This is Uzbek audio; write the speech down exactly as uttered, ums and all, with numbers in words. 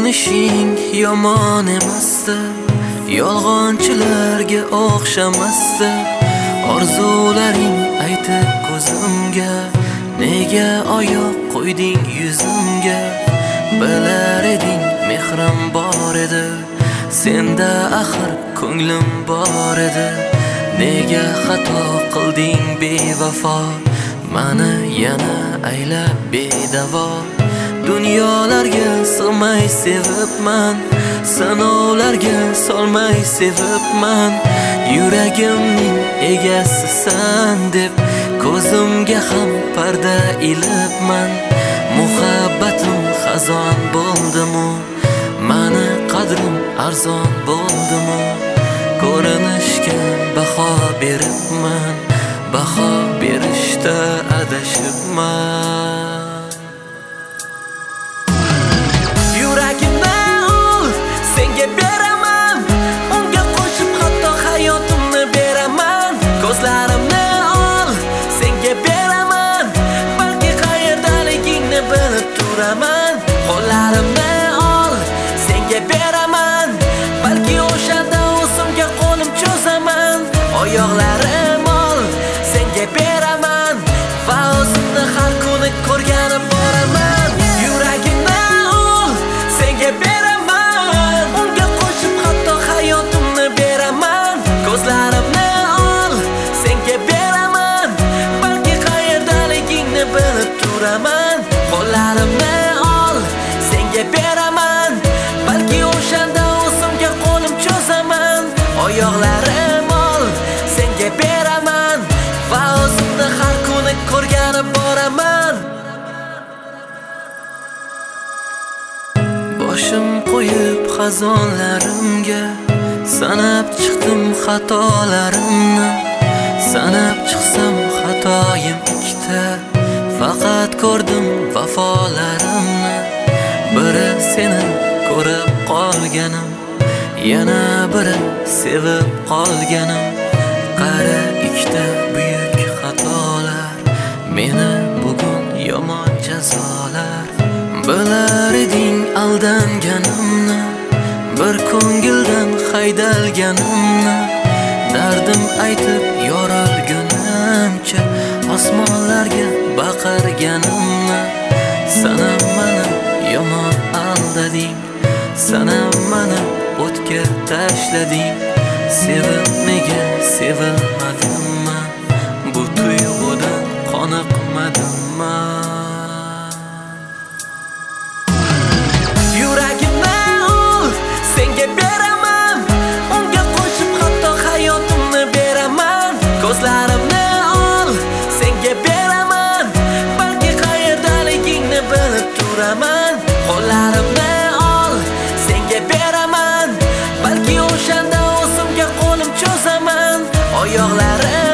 Ko'rinishing yomon emasdi, yolg'onchilarga o'xshamasdi. Orzularing aytib ko'zimga, nega oyoq qo'yding yuzimga? Bilar eding mehrim bor edi, senda axir ko'nglim bor edi. Nega xato qilding bevafo, mani yana aylab bedavo? Dunyolarga sig'may sevibman, sinovlarga solmay sevibman. Yuragimning egasisan deb ko'zimga ham parda ilibman. Muhabbatim xazon bo'ldimu, mani qadrim arzon bo'ldimu? Ko'rinishga baho beribman, baho berishda adashibman. Yuragimni ol, senga beraman, unga qo'shib hatto hayotimni beraman. Ko'zlarimni ol, senga beraman, balki qayerdaligingni bilib turaman. Qo'llarimni ol, senga beraman, balki o'shanda o'zimga qo'lim cho'zaman. Oyoqlarim ol, senga beraman, va o'zimni har kuni ko'rganib boraman. Yuragimni ol, senga beraman, unga qo'shib hatto hayotimni beraman. Ko'zlarimni ol, senga beraman, balki qayerdaligingni bilib turaman. Qo'llarimni ol, senga beraman, balki o'shanda o'zimga qo'lim cho'zaman. Oyoqlarim ol, senga beraman, va o'zimni har kuni ko'rganib boraman. Boshim qo'yib xazonlarimga, sanab chiqdim xatolarimni. Sanab chiqsam xatoyim ikkita, faqat ko'rdim vafolarimni. Biri seni ko'rib qolganim, yana biri sevib qolganim. Qara ikkita buyuk xatolar, meni bugun yomon jazolar. Bilar eding aldanganimni, bir ko'ngildan haydalganimni. Dardim aytib yorilgunimcha, osmonlarga baqirganimni. Sanam mani yomon aldading, sanam mani o'tga tashlading. Sevib nega sevilmadimmi, bu tuyg'udan qoniqmadimmi? Yuragimni ol, senga beraman, unga qo'shib hatto hayotimni beraman. Ko'zlarimni ol, senga beraman, balki qayerdaligingni bilib turaman. Qo'llarimni ol, senga beraman, balki o'shanda o'zimga qo'lim cho'zaman. Oyoqlarim